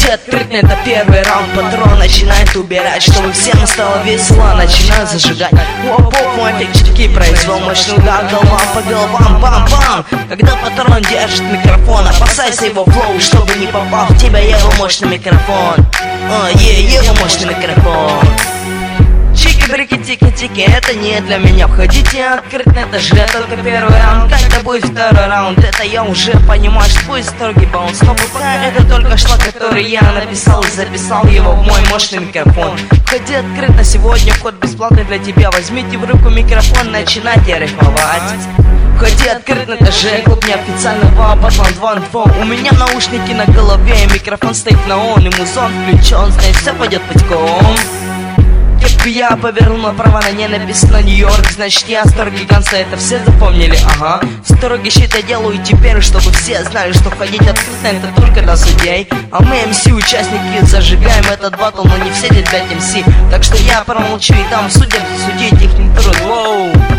Ходи открытно, это первый раунд. Патрон начинает убирать, чтобы всем стало весело. Начинаю зажигать. Оп-оп, мой эффектчики произвел мощный удар. Голова по головам, бам-бам. Когда патрон держит микрофон, опасайся его флоу, чтобы не попал в тебя его мощный микрофон. Его мощный микрофон. Чики-брики-тики-тики, это не для меня. Входите открытно, это же только первый раунд. Когда будет второй раунд, это я уже понимаю, что будет строгий баунс. Но пока это только шлаг, который я написал и записал его в мой мощный микрофон. Входи открытно, сегодня вход бесплатный для тебя. Возьмите в руку микрофон, начинайте рифмовать. Входи открытно, это же клуб неофициального батла 2 на 2. У меня наушники на голове, и микрофон стоит на он, и музон включен, значит все пойдет путем. Кепку я повернул направо, на ней написано Нью-Йорк, значит я строгий гангста, это все запомнили, ага. Строгий щит я делаю теперь, чтобы все знали, что входить открыто это только для судей. А мы МС участники зажигаем этот батл, но не все здесь 5 МС. Так что я промолчу и дам судьям судить их не труд.